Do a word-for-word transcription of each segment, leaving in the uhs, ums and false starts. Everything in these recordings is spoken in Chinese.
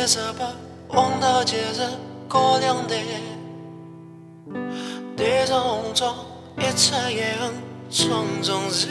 夜色把望到接着过两地，地中中一切也很匆匆日，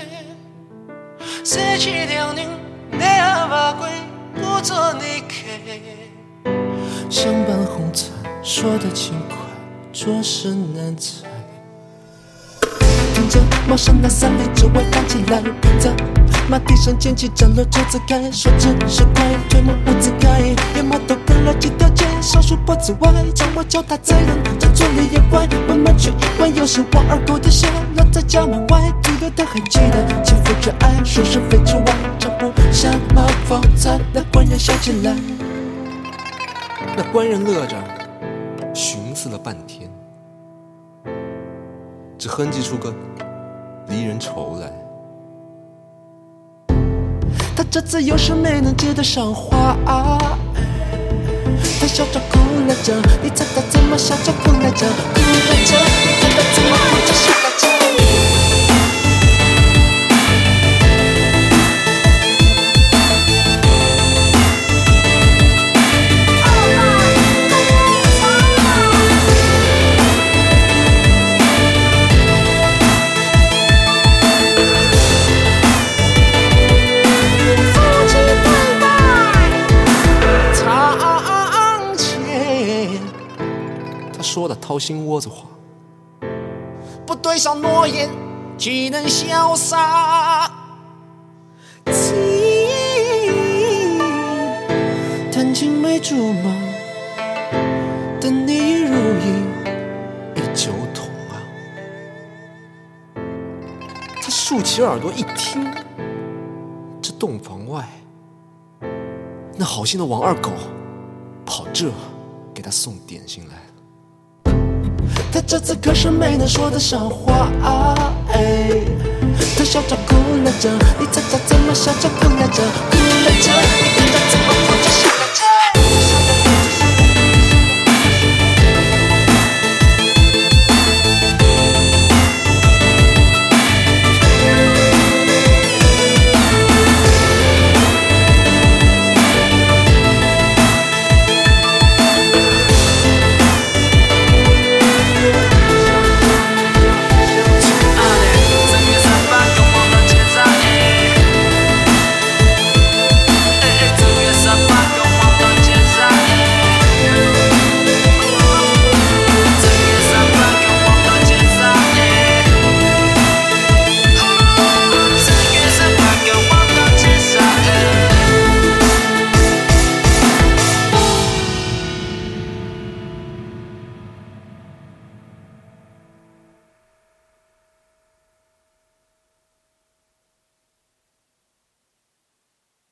谁去两年你也把归不做你开，相伴红尘说得轻快，做事难猜。听着陌生的三里之外放起来，凭着马蹄声捡起崭露车子开，说只是快，推门无自开，眼毛都跟了几条街，少数脖子外，将我脚踏在人这村里也怪，慢慢去一关，有时王二狗的血落在家门外，记得他还记得欺负着爱，说是非之外，找不下马放在那官人笑起来。 那官人乐着，寻思了半天，只哼唧出个离人愁来。 他这次有时没能接得上话，他笑着哭了着，你猜他怎么笑着哭来着？哭来着，你看他怎么哭着笑来着？ 说的掏心窝子话， 不对上诺言，岂能潇洒？情弹尽没竹马，等你如影一酒桶啊！他竖起耳朵一听，这洞房外，那好心的王二狗跑这给他送点心来了。 他这次可是没能说得上话，哎，他笑着哭了着，你猜他怎么笑着哭来着？哭来着，你看他